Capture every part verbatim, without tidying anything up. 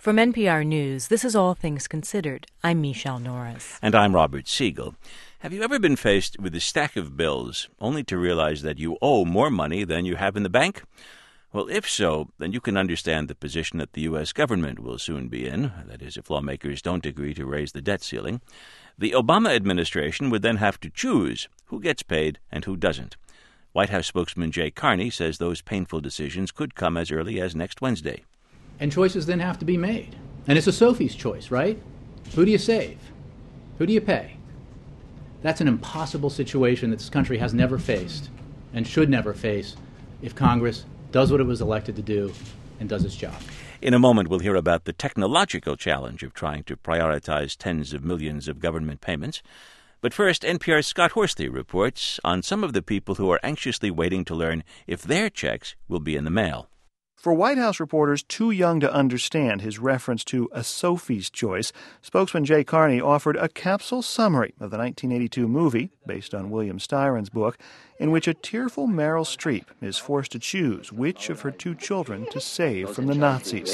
From N P R News, this is All Things Considered. I'm Michelle Norris. And I'm Robert Siegel. Have you ever been faced with a stack of bills only to realize that you owe more money than you have in the bank? Well, if so, then you can understand the position that the U S government will soon be in, that is, if lawmakers don't agree to raise the debt ceiling. The Obama administration would then have to choose who gets paid and who doesn't. White House spokesman Jay Carney says those painful decisions could come as early as next Wednesday. And choices then have to be made. And it's a Sophie's choice, right? Who do you save? Who do you pay? That's an impossible situation that this country has never faced and should never face if Congress does what it was elected to do and does its job. In a moment, we'll hear about the technological challenge of trying to prioritize tens of millions of government payments. But first, N P R's Scott Horsley reports on some of the people who are anxiously waiting to learn if their checks will be in the mail. For White House reporters too young to understand his reference to a Sophie's choice, spokesman Jay Carney offered a capsule summary of the nineteen eighty-two movie, based on William Styron's book, in which a tearful Meryl Streep is forced to choose which of her two children to save from the Nazis.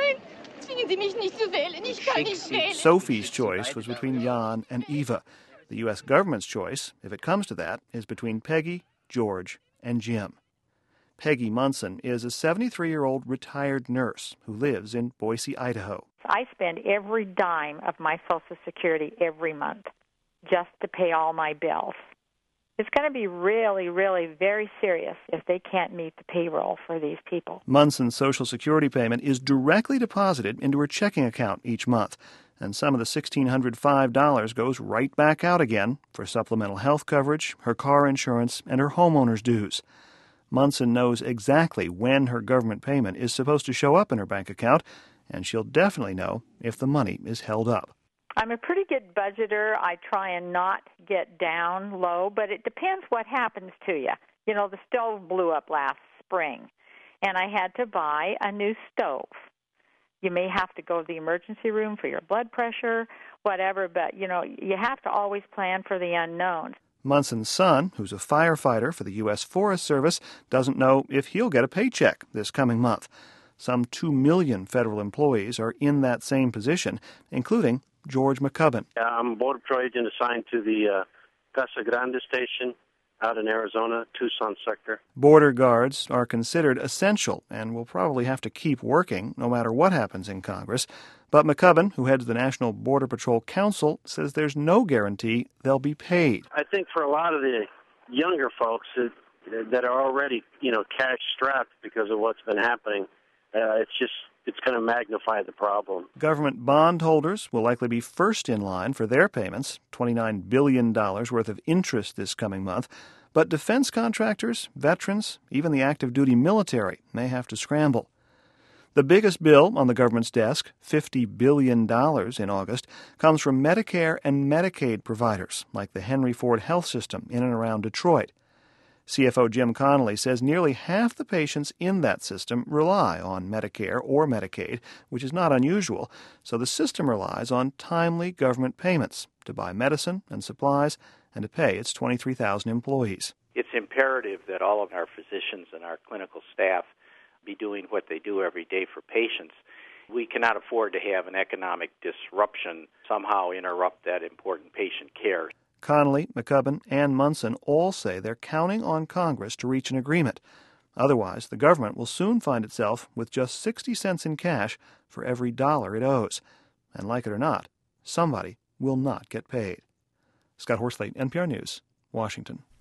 Sophie's choice was between Jan and Eva. The U S government's choice, if it comes to that, is between Peggy, George, and Jim. Peggy Munson is a seventy-three-year-old retired nurse who lives in Boise, Idaho. I spend every dime of my Social Security every month just to pay all my bills. It's going to be really, really very serious if they can't meet the payroll for these people. Munson's Social Security payment is directly deposited into her checking account each month, and some of the one thousand six hundred five dollars goes right back out again for supplemental health coverage, her car insurance, and her homeowner's dues. Munson knows exactly when her government payment is supposed to show up in her bank account, and she'll definitely know if the money is held up. I'm a pretty good budgeter. I try and not get down low, but it depends what happens to you. You know, the stove blew up last spring, and I had to buy a new stove. You may have to go to the emergency room for your blood pressure, whatever, but, you know, you have to always plan for the unknown. Munson's son, who's a firefighter for the U S Forest Service, doesn't know if he'll get a paycheck this coming month. Some two million federal employees are in that same position, including George McCubbin. Uh, I'm a Border Patrol agent assigned to the uh, Casa Grande station out in Arizona, Tucson sector. Border guards are considered essential and will probably have to keep working no matter what happens in Congress. But McCubbin, who heads the National Border Patrol Council, says there's no guarantee they'll be paid. I think for a lot of the younger folks that, that are already, you know, cash-strapped because of what's been happening, uh, it's just it's going to magnify the problem. Government bondholders will likely be first in line for their payments, twenty-nine billion dollars worth of interest this coming month. But defense contractors, veterans, even the active-duty military may have to scramble. The biggest bill on the government's desk, fifty billion dollars in August, comes from Medicare and Medicaid providers, like the Henry Ford Health System in and around Detroit. C F O Jim Connolly says nearly half the patients in that system rely on Medicare or Medicaid, which is not unusual, so the system relies on timely government payments to buy medicine and supplies and to pay its twenty-three thousand employees. It's imperative that all of our physicians and our clinical staff be doing what they do every day for patients. We cannot afford to have an economic disruption somehow interrupt that important patient care. Connolly, McCubbin, and Munson all say they're counting on Congress to reach an agreement. Otherwise, the government will soon find itself with just sixty cents in cash for every dollar it owes. And like it or not, somebody will not get paid. Scott Horsley, N P R News, Washington.